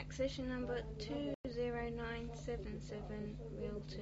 Accession number 20977, Real 2.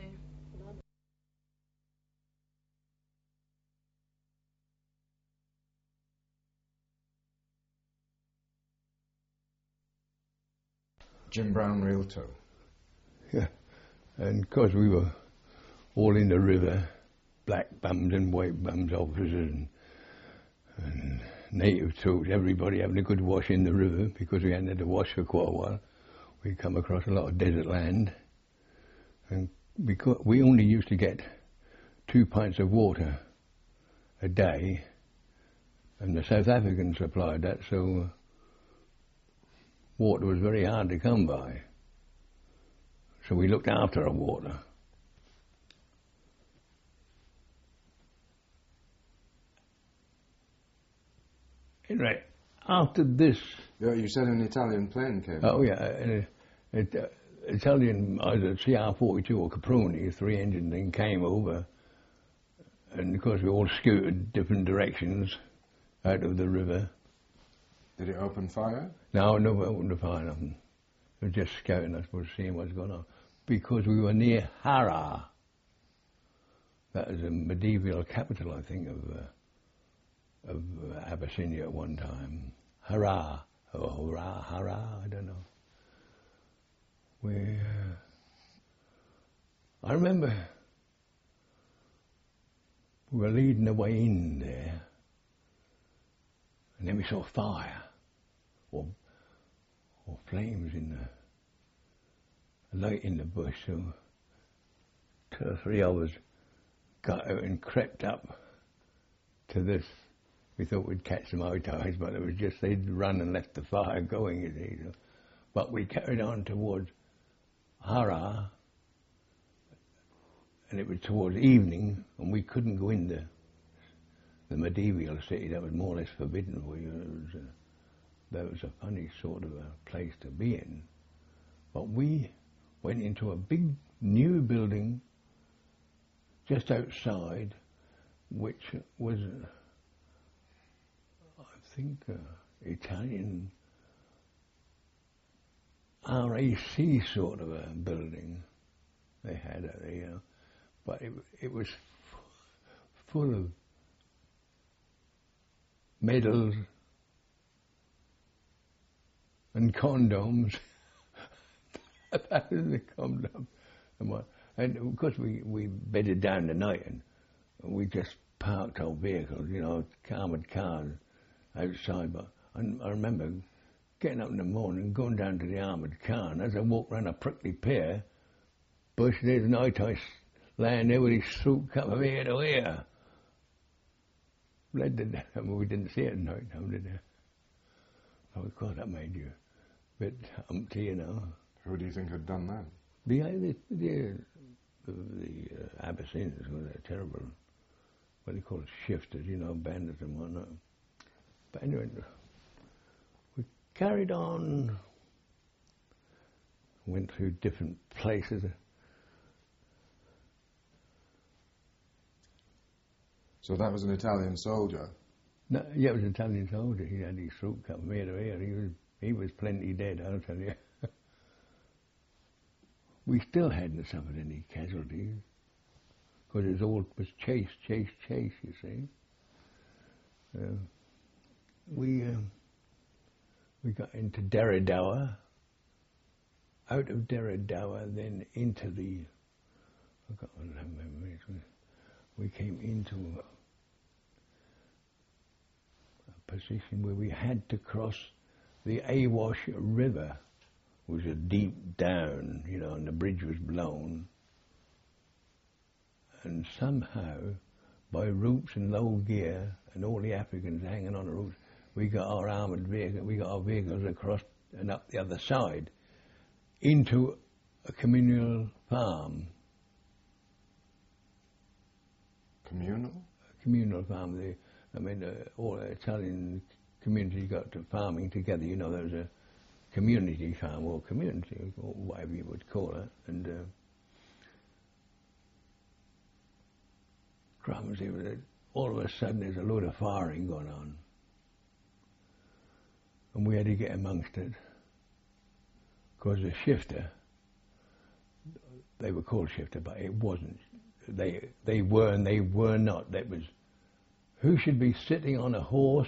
Jim Brown, Real 2. Yeah, and because we were all in the river, black bums and white bums, officers and native troops, everybody having a good wash in the river because we hadn't had to wash for quite a while. We come across a lot of desert land, and because we only used to get 2 pints of water a day, and the South Africans supplied that, so water was very hard to come by. So we looked after our water. Anyway, after this... Yeah, you said an Italian plane came. Oh, yeah. Italian, either CR-42 or Caproni, a 3-engine thing, came over. And, of course, we all scooted different directions out of the river. Did it open fire? No, it opened fire, nothing. It was just scouting, I suppose, seeing what's going on. Because we were near Harar. That was a medieval capital, I think, of Abyssinia at one time. Harar, or Harar, I don't know. I remember we were leading the way in there, and then we saw fire, or flames in the light in the bush. So 2 or 3 of us got out and crept up to this. We thought we'd catch some high tides, but it was just they'd run and left the fire going, you see. But we carried on towards Harar, and it was towards evening, and we couldn't go in the medieval city. That was more or less forbidden for you. That was a funny sort of a place to be in. But we went into a big new building just outside, which was, I think, Italian RAC sort of a building they had out there, you know. But it was full of medals and condoms. That was the condom. And of course we bedded down the night, and we just parked our vehicles, you know, armoured cars outside. But I remember getting up in the morning, going down to the armoured car, and as I walked round a prickly pear bush, there's an Itis laying there with his throat cut from ear to ear. Blood did that. I mean, we didn't see it at night time, did we? Oh, of course, that made you a bit umpty, you know. Who do you think had done that? The Abyssinians were terrible, what do you call it, shifters, you know, bandits and whatnot. But anyway, we carried on, went through different places. So that was an Italian soldier? No, yeah, it was an Italian soldier. He had his throat cut from ear to ear. He was plenty dead, I'll tell you. We still hadn't suffered any casualties, because it was chase, you see. We got into Derridawa, out of Derridawa, then into we came into a position where we had to cross the Awash River, which was deep down, you know, and the bridge was blown. And somehow, by ropes and low gear, and all the Africans hanging on the ropes, we got our armoured vehicle, we got our vehicles across and up the other side into a communal farm. Communal? A communal farm. All the Italian community got to farming together. You know, there was a community farm, or community, or whatever you would call it. And all of a sudden there's a load of firing going on. And we had to get amongst it. Because the shifter, they were called shifter, but it wasn't. They were and they were not. That was, who should be sitting on a horse,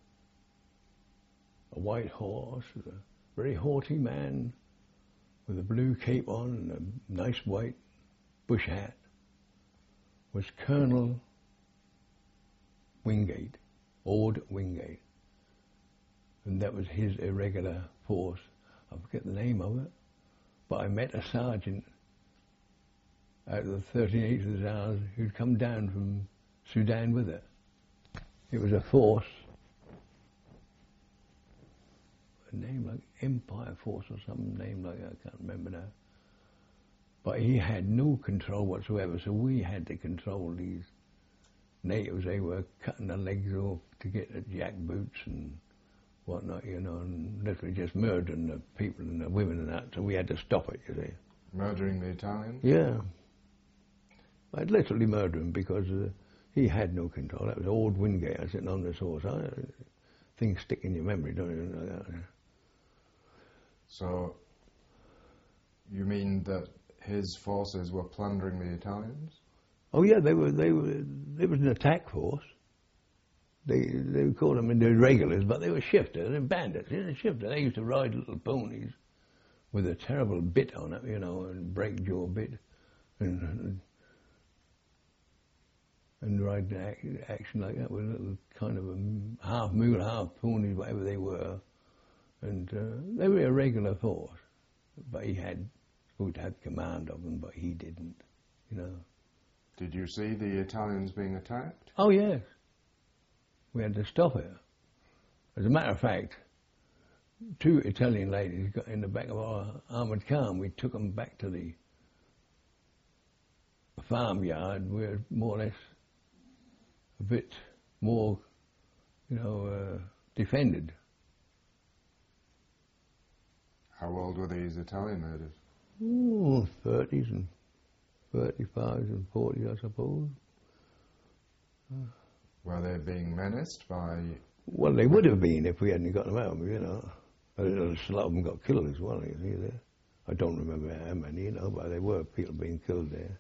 a white horse, with a very haughty man with a blue cape on and a nice white bush hat, was Colonel Wingate, Ord Wingate. And that was his irregular force. I forget the name of it, but I met a sergeant out of the 13th Hussars who'd come down from Sudan with it. It was a force, a name like Empire Force or some name like that, I can't remember now. But he had no control whatsoever, so we had to control these natives. They were cutting their legs off to get the jackboots and whatnot, you know, and literally just murdering the people and the women and that, so we had to stop it, you see. Murdering the Italians? Yeah. I'd literally murder him because he had no control. That was Ord Wingate sitting on this horse. Things stick in your memory, don't you? Like that. So, you mean that his forces were plundering the Italians? Oh yeah, they were. It was an attack force. They called them the irregulars, but they were shifters and bandits. You know, shifters. They used to ride little ponies with a terrible bit on it, you know, and break jaw bit, and ride the action like that with a little kind of a half mule, half ponies, whatever they were, and they were a regular force. But he would have command of them, but he didn't, you know. Did you see the Italians being attacked? Oh yes. We had to stop it. As a matter of fact, 2 Italian ladies got in the back of our armoured car and we took them back to the farmyard where more or less a bit more, you know, defended. How old were these Italian natives? Oh, 30s and 35s and 40s, I suppose. Were they being menaced by... Well, they would have been if we hadn't got them out, you know. A lot of them got killed as well, you see there. I don't remember how many, you know, but there were people being killed there.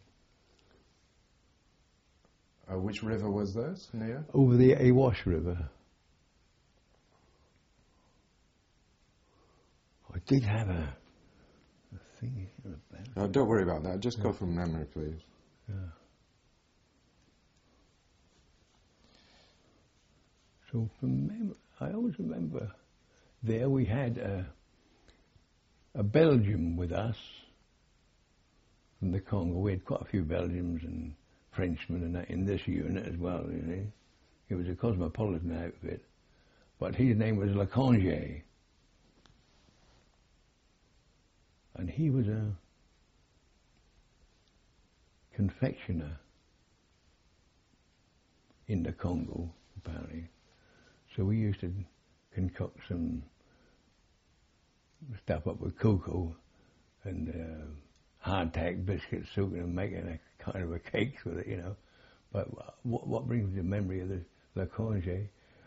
Which river was this, near? Over the Awash River. I did have a thing here about it. Don't worry about that, just go from memory, please. Yeah. So from memory, I always remember there we had a Belgian with us from the Congo. We had quite a few Belgians and Frenchmen and that in this unit as well, you see. It was a cosmopolitan outfit. But his name was Leconge. And he was a confectioner in the Congo, apparently. So we used to concoct some stuff up with cocoa and hardtack biscuits, soaking and making a kind of a cakes with it, you know. But what brings me to memory of the Leconge,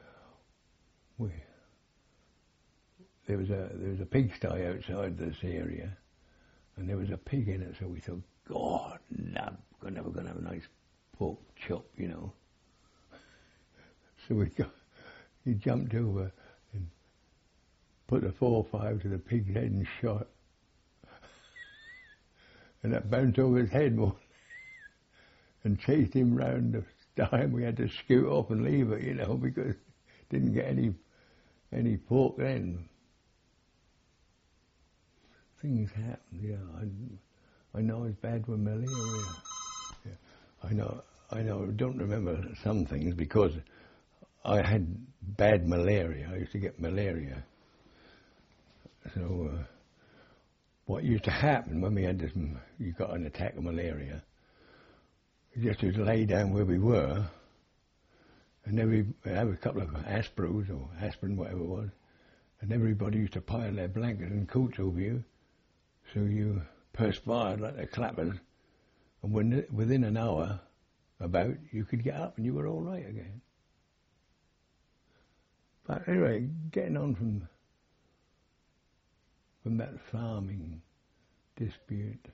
there was a pigsty outside this area, and there was a pig in it. So we thought, God, love, we're never going to have a nice pork chop, you know. So he jumped over and put a 4-5 to the pig's head and shot. And that bounced over his head more and chased him round the time. We had to scoot off and leave it, you know, because didn't get any pork then. Things happen, yeah. I know it's bad with malaria. Yeah. I know. I don't remember some things because I had bad malaria. I used to get malaria. So what used to happen when we had this, you got an attack of malaria, we just used to lay down where we were, and then we'd have a couple of aspros or aspirin, whatever it was, and everybody used to pile their blankets and coats over you, so you perspired like the clappers, and within an hour, about, you could get up and you were all right again. But anyway, getting on from from that farming dispute,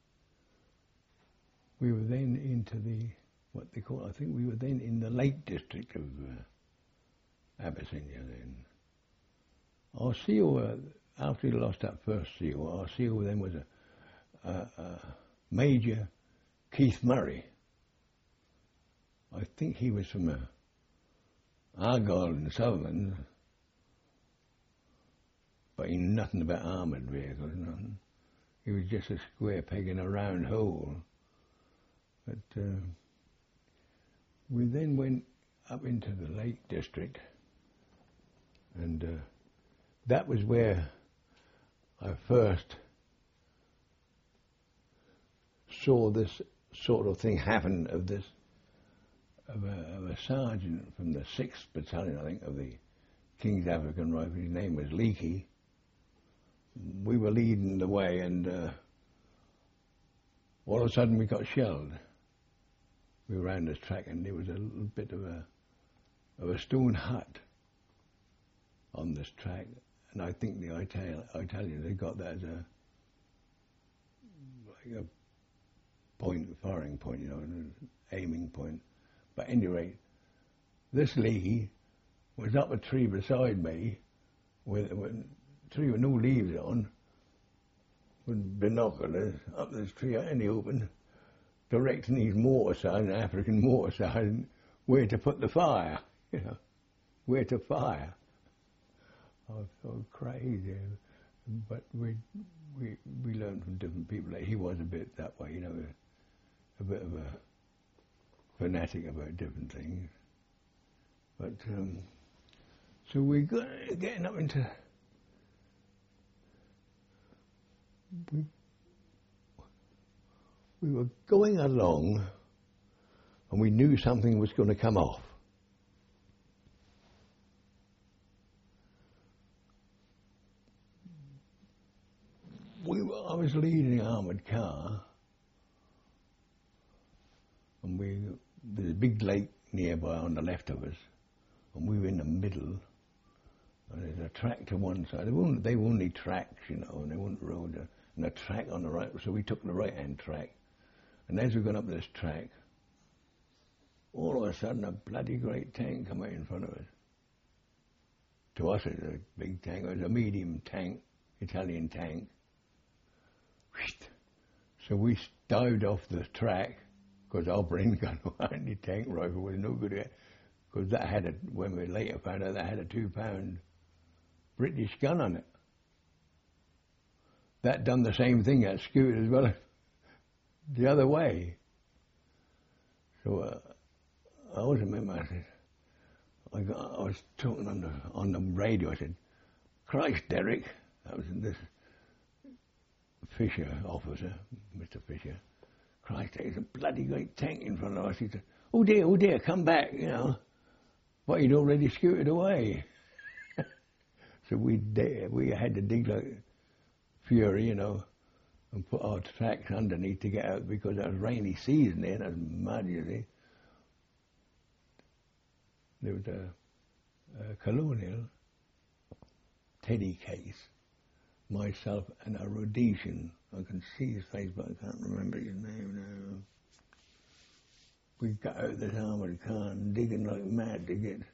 we were then into what they call, I think we were then in the Lake District of Abyssinia then. Our seal, after we lost that first seal, our seal then was a Major Keith Murray. I think he was from Argyll and Sutherland, but he knew nothing about armoured vehicles, nothing. He was just a square peg in a round hole. But we then went up into the Lake District, and that was where I first saw this sort of thing happen of a sergeant from the 6th Battalion, I think, of the King's African Rifles. His name was Leakey. We were leading the way, and all of a sudden we got shelled. We were around this track, and there was a little bit of a stone hut on this track, and I think the Italians had got that as like a firing point, you know, an aiming point. But at any rate, this Leakey was up a tree beside me, with a tree with no leaves on, with binoculars up this tree out in the open, directing his mortar sergeant, an African mortar sergeant, where to put the fire, you know, where to fire. I was so crazy, but we learned from different people that he was a bit that way, you know, a bit of a fanatic about different things. But so we got getting up into we were going along, and we knew something was going to come off. I was leading an armoured car, and there's a big lake nearby on the left of us, and we were in the middle, and there's a track to one side. They were only tracks, you know, and they weren't road, and a track on the right, so we took the right-hand track. And as we got up this track, all of a sudden a bloody great tank come out in front of us. To us it was a big tank, it was a medium tank, Italian tank. So we dived off the track, because our brain gun anti-tank rifle was no good at, because that had when we later found out, that had a 2-pound British gun on it. That done the same thing, that scooted as well, the other way. So I always remember, I said, I was talking on the radio, I said, "Christ, Derek," that was this Fisher officer, Mr. Fisher, "Christ, there's a bloody great tank in front of us." He said, oh dear, come back, you know. But he'd already scooted away. So we had to dig like fury, you know, and put our tracks underneath to get out, because it was rainy season then, it was mud, you see. There was a Colonial, Teddy Case, myself and a Rhodesian. I can see his face, but I can't remember his name now. We got out of this armoured car and digging like mad to get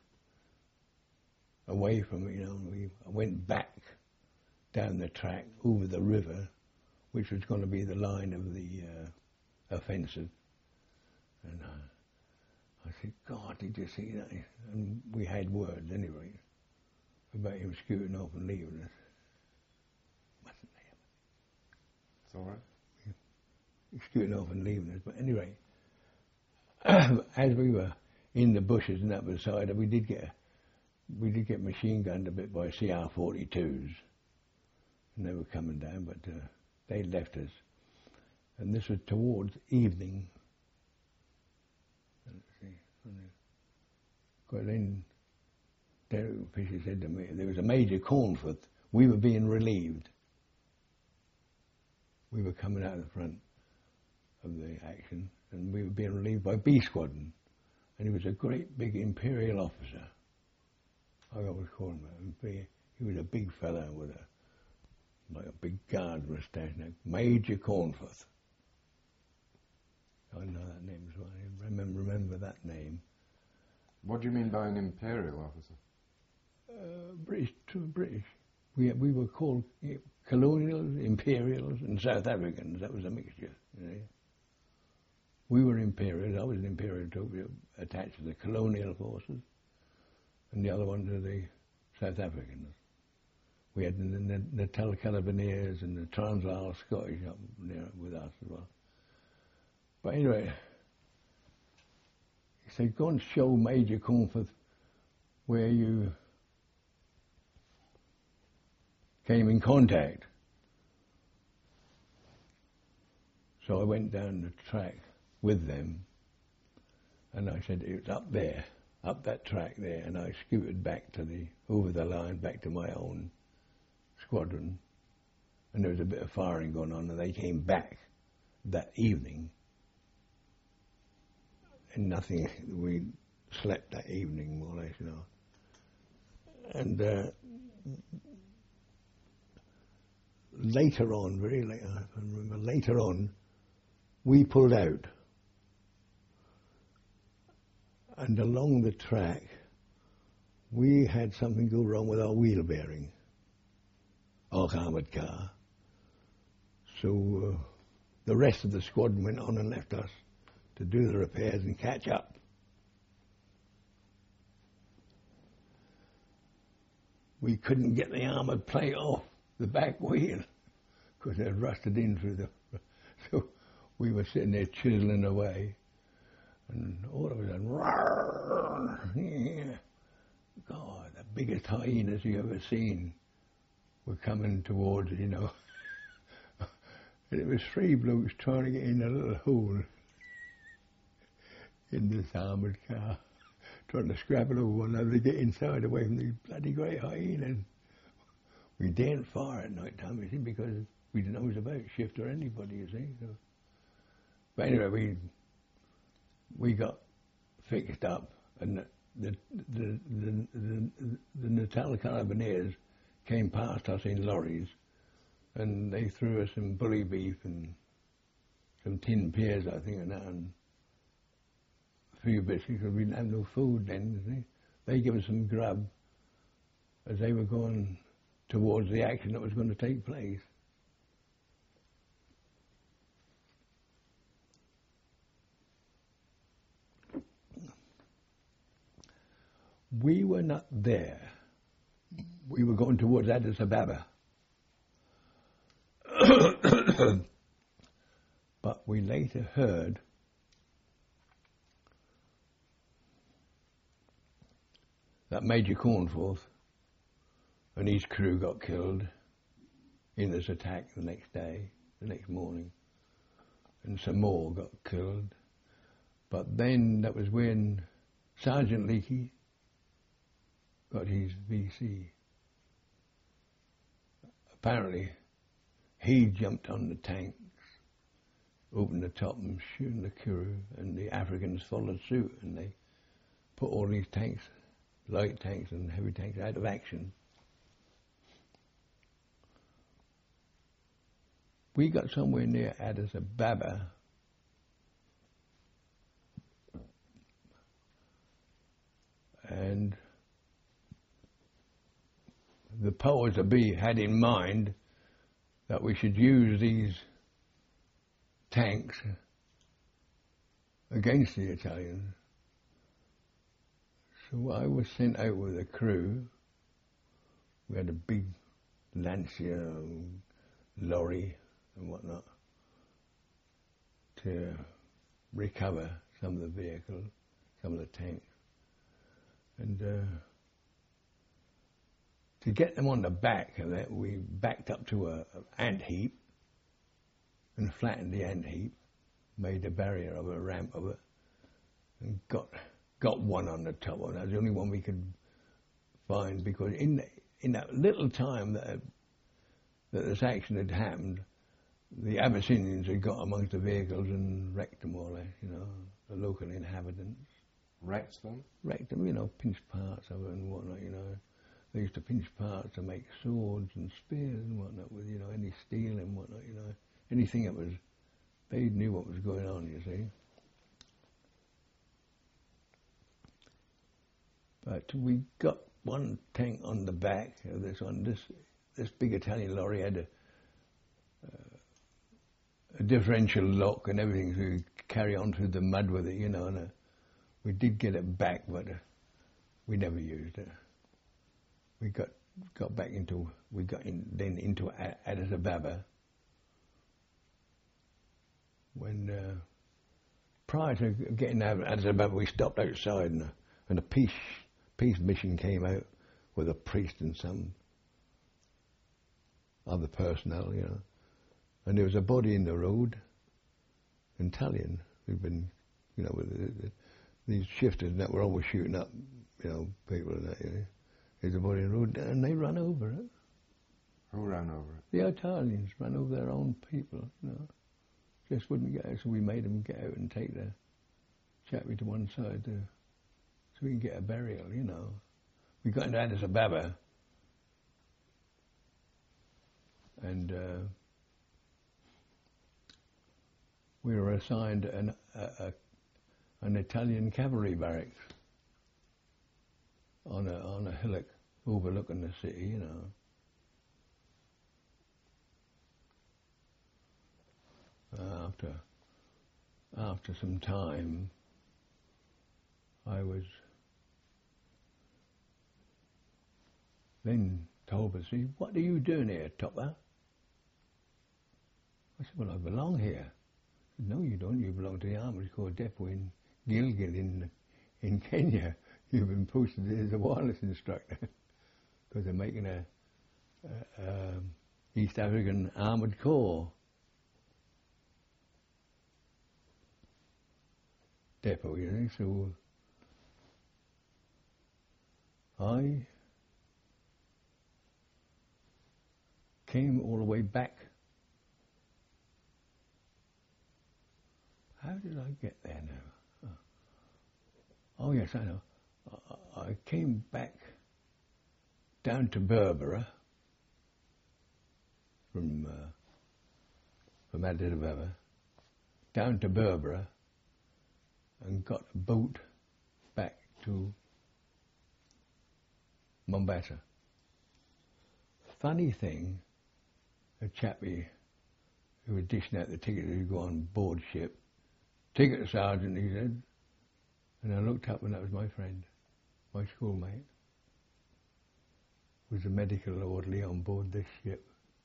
away from it, you know. I went back down the track over the river, which was going to be the line of the offensive. And I said, "God, did you see that?" And we had words anyway about him scooting off and leaving us. Mustn't they? It's all right. Yeah. Scooting off and leaving us. But anyway, as we were in the bushes and that beside, we did get machine gunned a bit by CR-42s, and they were coming down, but they left us. And this was towards evening. Let's see. But then Derek Fisher said to me, there was a Major Cornforth. We were being relieved. We were coming out of the front of the action, and we were being relieved by B Squadron. And he was a great big Imperial officer. I always call him that. He was a big fella with a like a big guard moustache, Major Cornforth. I know that name as well. I remember that name. What do you mean by an imperial officer? British, true British. We were called colonials, imperials, and South Africans. That was a mixture. You know. We were imperials. I was an imperial too. We were attached to the colonial forces, and the other one to the South Africans. We had the Natal Carabineers and the Transvaal Scottish up there with us as well. But anyway, he said, go and show Major Cornforth where you came in contact. So I went down the track with them, and I said, it's up there, up that track there, and I scooted back over the line, back to my own squadron, and there was a bit of firing going on, and they came back that evening, and nothing, we slept that evening, more or less, you know. And later on, very late, I remember, later on, we pulled out. And along the track, we had something go wrong with our wheel bearing, our armoured car. So the rest of the squadron went on and left us to do the repairs and catch up. We couldn't get the armoured plate off the back wheel because it had rusted in through the... So we were sitting there chiseling away, and all of a sudden, yeah, God, the biggest hyenas you ever seen were coming towards us, you know. And it was three blokes trying to get in a little hole in this armoured car, trying to scrabble over one another to get inside away from these bloody great hyenas. We daren't fire at night time, you see, because we didn't know it was about shift or anybody, you see. So. But anyway, we got fixed up, and the Natal Carabineers came past us in lorries, and they threw us some bully beef and some tin pears, I think, and that, and a few bits because we didn't have no food then. You see. They gave us some grub as they were going towards the action that was going to take place. We were not there. We were going towards Addis Ababa. But we later heard that Major Cornforth and his crew got killed in this attack the next day, the next morning, and some more got killed. But then that was when Sergeant Leakey got his VC. Apparently, he jumped on the tanks, opened the top and shooting the crew, and the Africans followed suit, and they put all these tanks, light tanks and heavy tanks, out of action. We got somewhere near Addis Ababa, and the powers that be had in mind that we should use these tanks against the Italians. So I was sent out with a crew. We had a big Lancia lorry and whatnot to recover some of the vehicles, some of the tanks. And to get them on the back of it, we backed up to an ant heap and flattened the ant heap, made a barrier of a ramp of it, and got one on the top of it. That was the only one we could find, because in that little time that this action had happened, the Abyssinians had got amongst the vehicles and wrecked them all, you know, the local inhabitants. Wrecked them? Wrecked them, you know, pinched parts of it and whatnot, you know. They used to pinch parts to make swords and spears and whatnot with, any steel and whatnot, anything that was, they knew what was going on, you see. But we got one tank on the back of this one. This big Italian lorry had a differential lock and everything, so we could carry on through the mud with it, and we did get it back, but we never used it. We got into Addis Ababa when prior to getting out of Addis Ababa, we stopped outside and a peace mission came out with a priest and some other personnel, and there was a body in the road, an Italian, who'd been, with these shifters that were always shooting up, people and that, There's a body in the road, and they ran over it. Who ran over it? The Italians ran over their own people, Just wouldn't get out, so we made them get out and take the chappie to one side so we can get a burial, We got into Addis Ababa, and we were assigned an Italian cavalry barracks on a hillock overlooking the city, After some time, I was then told by see, "What are you doing here, Topper?" I said, "Well, I belong here." He said, "No, you don't. You belong to the Armored Corps Depot in Gilgil in Kenya. You've been posted as a wireless instructor because they're making a East African Armored Corps depot, So I came all the way back. How did I get there now? Oh yes, I know. I came back down to Berbera from Addis Ababa, down to Berbera, and got a boat back to Mombasa. Funny thing, a chappie who was dishing out the ticket to go on board ship, "Ticket sergeant," he said, and I looked up and that was my friend, my schoolmate, was a medical orderly on board this ship.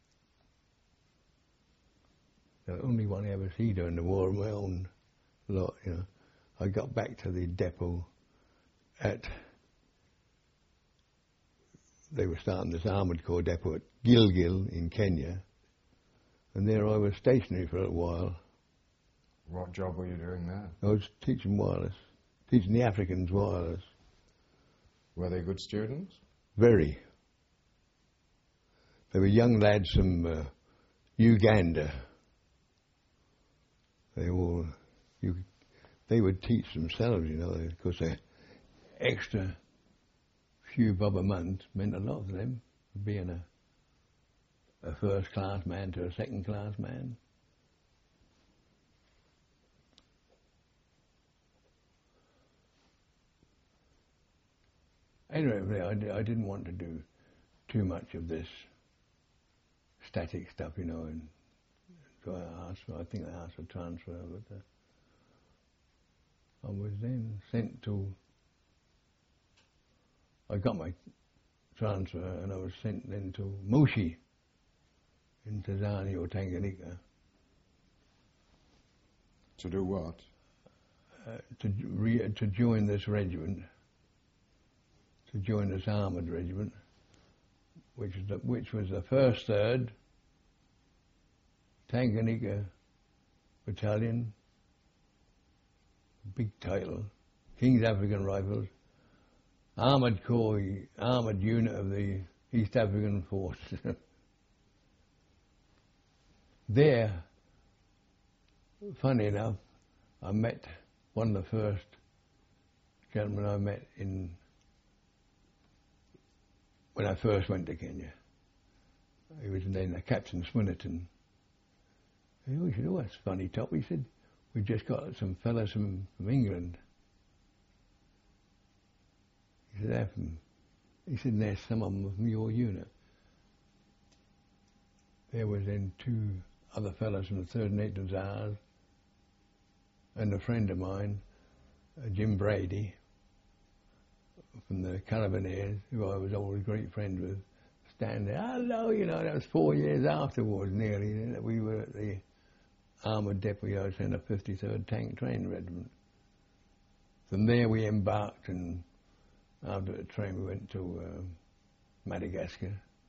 The only one I ever see during the war of my own lot, I got back to the depot they were starting this Armoured Corps depot at Gilgil in Kenya, and there I was stationary for a while. What job were you doing there? I was teaching wireless, teaching the Africans wireless. Were they good students? Very. They were young lads from Uganda. They would teach themselves, because their extra few bob a month meant a lot to them, being a first-class man to a second-class man. Anyway, I didn't want to do too much of this static stuff, and so I think I asked for transfer, but I was then sent to, I got my transfer and I was sent then to Moshi in Tanzania or Tanganyika. To do what? To join this regiment, to join this armoured regiment, which was the 1st, 3rd Tanganyika Battalion, big title, King's African Rifles, Armoured Corps, armoured unit of the East African Force. There, funny enough, I met one of the first gentlemen I met in when I first went to Kenya. He was then Captain Swinnerton. He said, "Oh, that's funny, Top." He said, "We just got some fellas from England." He said, "They're from," he said, "There's some of them from your unit." There was then 2 other fellas from the 3rd and 8th Hussars, and a friend of mine, Jim Brady, from the Carabineers, who I was always a great friend with, standing there. Hello, you know, that was 4 years afterwards, nearly, that we were at the Armoured Depot Centre 53rd Tank Train Regiment. From there we embarked, and after the train we went to Madagascar.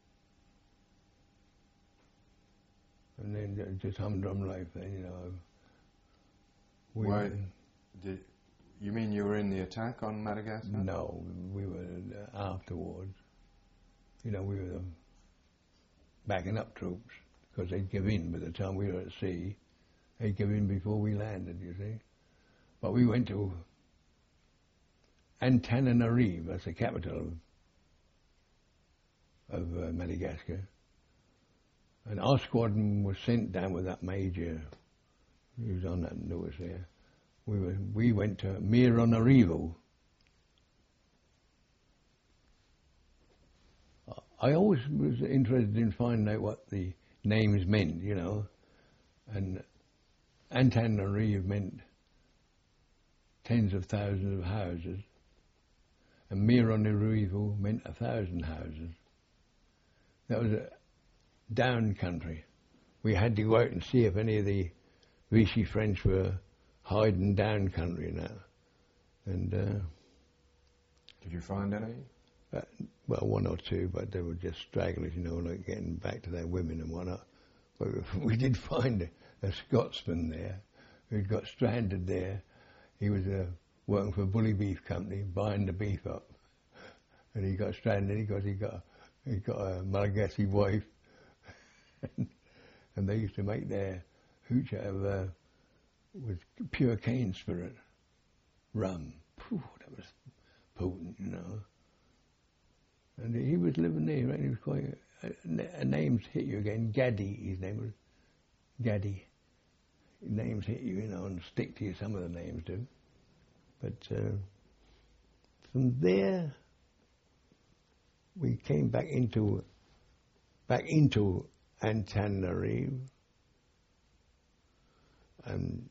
And then just humdrum life then, you know. Why did you mean you were in the attack on Madagascar? No, we were afterwards. You know, we were backing up troops because they'd give in by the time we were at sea. They'd give in before we landed, you see. But we went to Antananarivo, that's the capital of Madagascar. And our squadron was sent down with that major who was on that news there. We went to Mironarivo. I always was interested in finding out what the names meant, you know. And Antananarivo meant tens of thousands of houses, and Mironarivo meant 1,000 houses. That was a down country. We had to go out and see if any of the Vichy French were hiding down country now. And did you find any? Well, 1 or 2, but they were just stragglers, you know, like getting back to their women and whatnot. But we did find a Scotsman there who'd got stranded there. He was working for a Bully Beef Company, buying the beef up, and he got stranded because he got a Malagasy wife. And they used to make their hooch out of with pure cane spirit, rum. Phew, that was potent, you know. And he was living there, right? He was quite a name's hit you again. Gaddy, his name was Gaddy. Names hit you, you know, and stick to you. Some of the names do. But from there, we came back into Antananarivo, and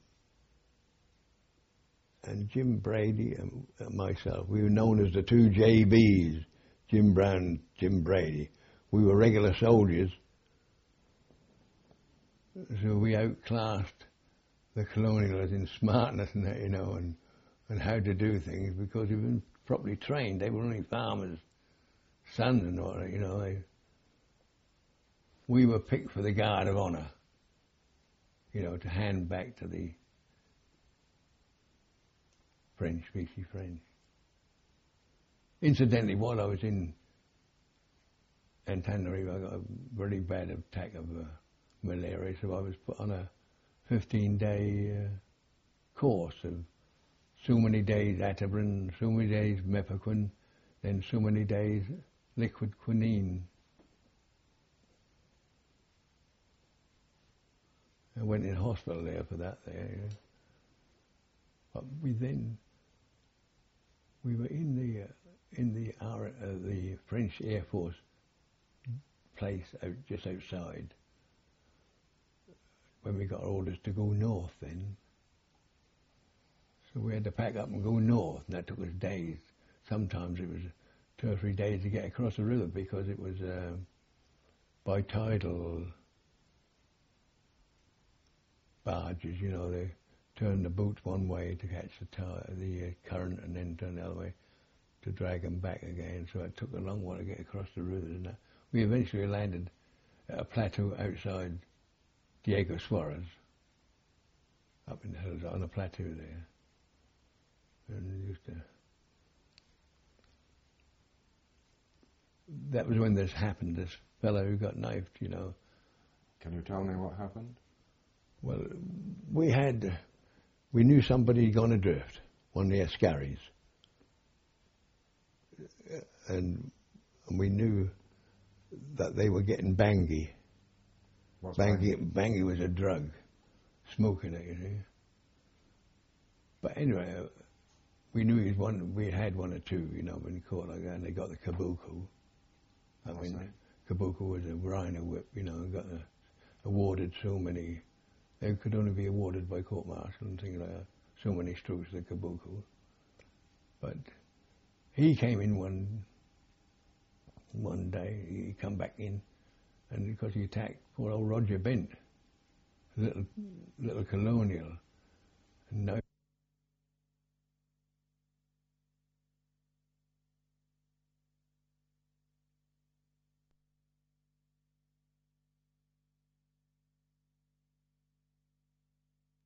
Jim Brady and myself, we were known as the 2 JBs, Jim Brown, Jim Brady. We were regular soldiers, so we outclassed the colonials in smartness and that, you know, and how to do things, because we've been properly trained. They were only farmers' sons and all that, you know. We were picked for the Guard of Honour, you know, to hand back to the French, Vichy French. Incidentally, while I was in Antananarivo, I got a very bad attack of malaria, so I was put on a 15-day course of so many days Atabrine, so many days Mepakun, then so many days liquid quinine. I went in hospital there for that there. You know. But we were in the French Air Force place just outside when we got orders to go north then. So we had to pack up and go north, and that took us days. Sometimes it was 2 or 3 days to get across the river because it was bipedal barges, you know. They turn the boats one way to catch the current, and then turn the other way to drag them back again. So it took a long while to get across the river. And we eventually landed at a plateau outside Diego Suarez, up in the hills on a plateau there. And used to. That was when this happened. This fellow who got knifed, you know. Can you tell me what happened? Well, we knew somebody had gone adrift, one of the Ascaris. And and we knew that they were getting bangy. What's Bangy was a drug, smoking it, you see. But anyway, we knew we had one or two, you know, when caught like that, and they got the kabuki. I What's mean, that? kabuki was a rhino whip, you know, got awarded so many. They could only be awarded by court martial and things like that. So many strokes of the kabuki. But he came in one day. He come back in, and because he attacked poor old Roger Bent, little colonial, and now